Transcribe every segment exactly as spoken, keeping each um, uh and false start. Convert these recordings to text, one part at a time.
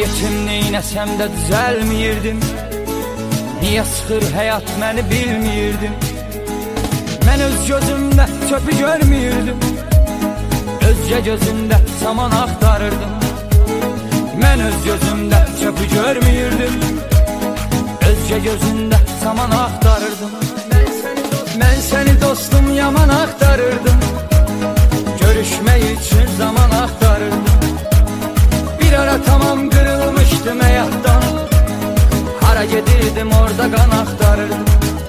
Kim neynəsəm də düzəlmiyirdim. Niyə sıxır həyat məni bilmirdim. Mən öz gözümdə çöpü görmüyürdüm. Özgə gözümdə saman axtarırdım. Mən öz gözümdə çöpü görmüyürdüm. Özgə gözündə saman axtarırdım. Mən səni dostum yaman axtarırdım. Görüşmək üçün zaman axtarırdım. Bir ara tamam qırılmışdım həyatdan. Hara gedirdim orada qan axtarırdım.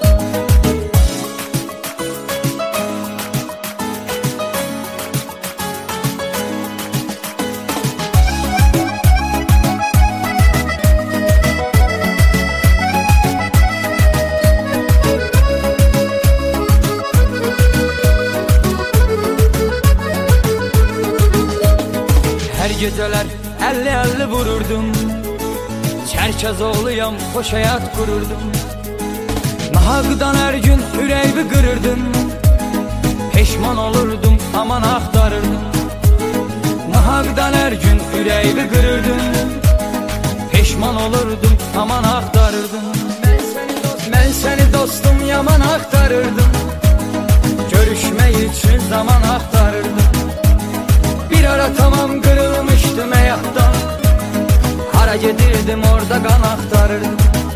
Hər gecələr əlli əlli vururdum. Çərkəz oğluyam, xoş həyat qururdum. Nahaqdan hər gün ürəyimi qırırdım. Peşman olurdum, aman axtarırdım. Nahaqdan hər gün ürəyimi qırırdım. Peşman olurdum, aman axtarırdım. Mən səni dostum yaman axtarırdım. Görüşmək üçün zaman axtarırdım. Bir ara tamam qırılmışdım həyatdan. Hara gedirdim orada qan axtarırdım.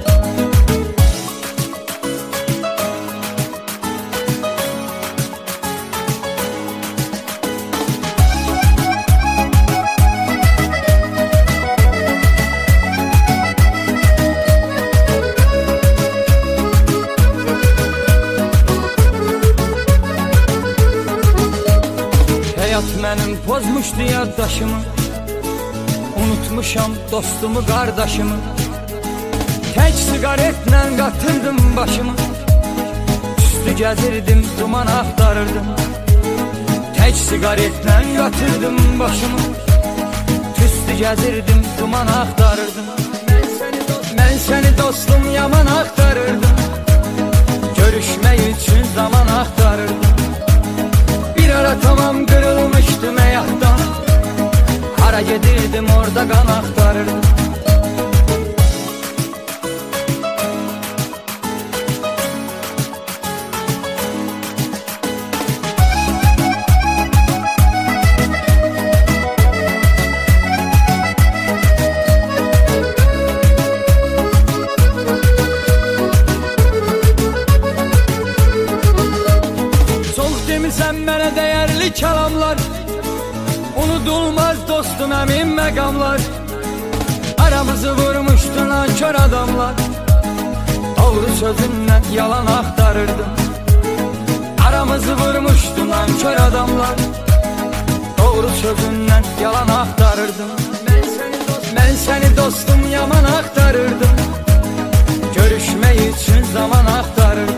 Həyat mənim pozmuşdu yaddaşımı. Unutmuşam dostumu, qardaşımı. Tək sigaretlə qatırdım başımı. Üstü gəzirdim, duman axtarırdım. Tək sigaretlə qatırdım başımı. Üstü gəzirdim, duman axtarırdım. Mən səni dostum yaman axtarırdım. Görüşmək üçün zaman axtarırdım. Bir ara tamam qırılmışdım həyatdan. Hara gedirdim orada qan axtarırdım. Çox demisən mənə dəyərli kəlamlar. Unudulmaz dostum əmin məqamlar. Aramızı vurmuşdu nankör adamlar. Doğru sözünlə yalan axtarırdım. Aramızı vurmuşdu nankör adamlar. Doğru sözünlə yalan axtarırdım. Mən səni dostum yaman axtarırdım. Görüşmək üçün zaman axtarırdım.